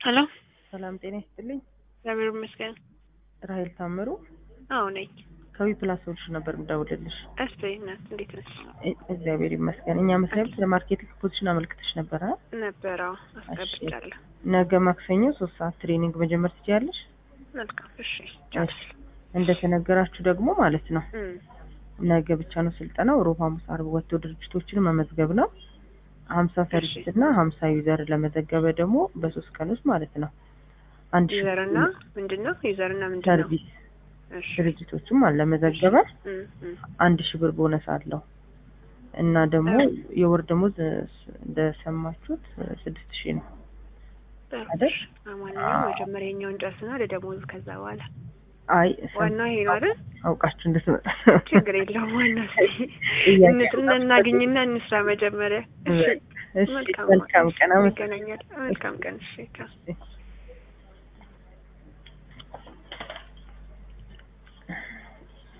ሄሎ ሰላም ጤና ይስጥልኝ። እግዚአብሔር ይመስገን። ራሄል ታምሩ አዎ ነኝ። ከዊ ፕላስ ሶሉሽን ነበር የምደውልልሽ። እሺ እናት እንዴት ነሽ? እግዚአብሔር ይመስገን። እኛ መስሪያ ቤት ለማርኬቲንግ ፖዚሽን አመልክተሽ ነበር አይደል? ነበር። አዎ አስገብቻለሁ። ነገ ማክሰኞ 3 ሰዓት ትሬኒንግ መጀመር ትችያለሽ? መልካም እሺ። እሺ እንደተነገራችሁ ደግሞ ማለት ነው ነገ ብቻ ነው ስልጠናው። ሮብ ሐሙስ ዓርብ ወጥቶ ድርጅቶችን መመዝገብ ነው። 50 ሰርቪስ እና 50 ዩዘር ለመዘገበ ደግሞ በ3 ቀን ውስጥ ማለት ነው አንድ ዩዘርና ምንድነው? ዩዘርና ምንድነው? ሰርቪስ እሺ ድርጅቶችም ለመዘገበ 1000 ብር ቦነስ አለው እና ደግሞ የወር ደሞዝ እንደሰማችሁት 6000 ነው አይደል? አማንኛው መጀመሪያኛውን ጨርስና ለደሞዝ ከዛ በኋላ አይ ዋናው ይሄ ነው አይደል? አውቃችሁ እንደተመጣ ችግር የለውም። ዋናው እናግኝና እንስራ መጀመሪያ። እሺ መልካም ቀን። መልካም ቀን። እሺ